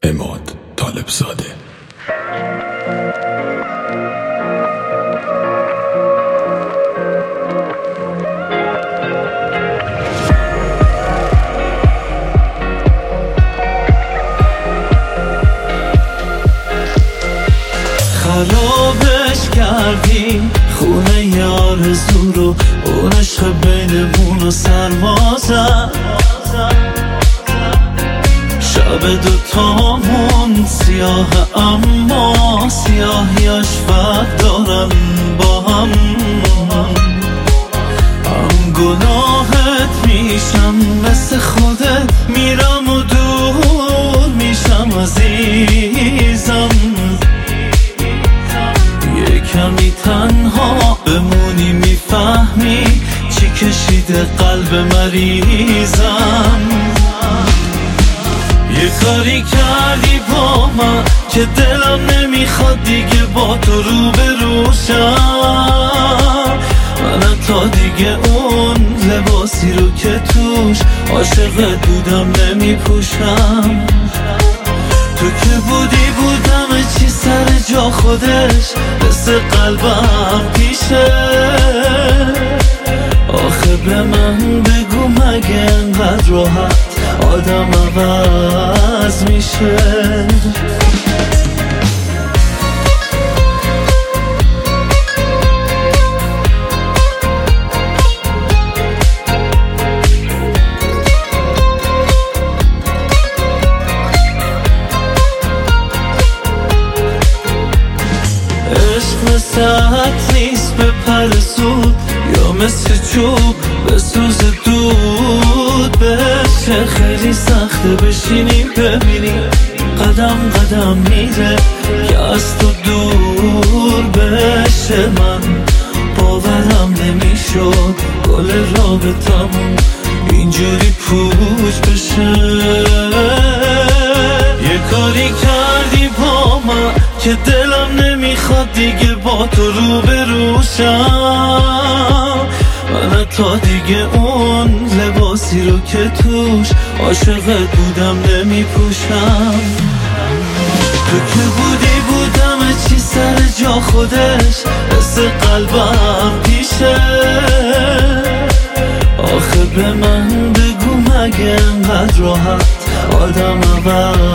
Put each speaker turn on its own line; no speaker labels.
عماد طالبزاده.
خرابش کردیم خونه ی آرزو رو، اون عشق بینمون و سرما زد. شب دوتامون سیاه اما سیاهیاش فرق دارن با هم گناهت میشم مثل خودت، میرم و دور میشم عزیزم. یه کمی تنها بمونی میفهمی چی کشیده قلب مریضم. یه کاری کردی با من که دلم نمیخواد دیگه با تو روبروشم. من تا دیگه اون لباسی رو که توش عاشقت بودم نمیپوشم. تو که بودم چی سر جا خودش مثل قلبم پیشه. آخه به من بگو مگه انقدر راحت آدم عوض میشه؟ عشق مثل عطر نیست به پر زود، یا مثل چوب به سوز دود بشه. خیلی سخته بشینیم ببینیم قدم قدم میره که از تو دور بشه. من باورم نمیشد گل رابطمون اینجوری پوچ بشه. یه کاری کردی با من که دلم نمیخواد دیگه با تو روبروشم. من تا دیگه اون لباسی رو که توش عاشقت بودم نمیپوشم. تو که بودم چی سر جا خودش مثل قلبم پیشه. آخه به من بگو مگه انقدر راحت آدم عوض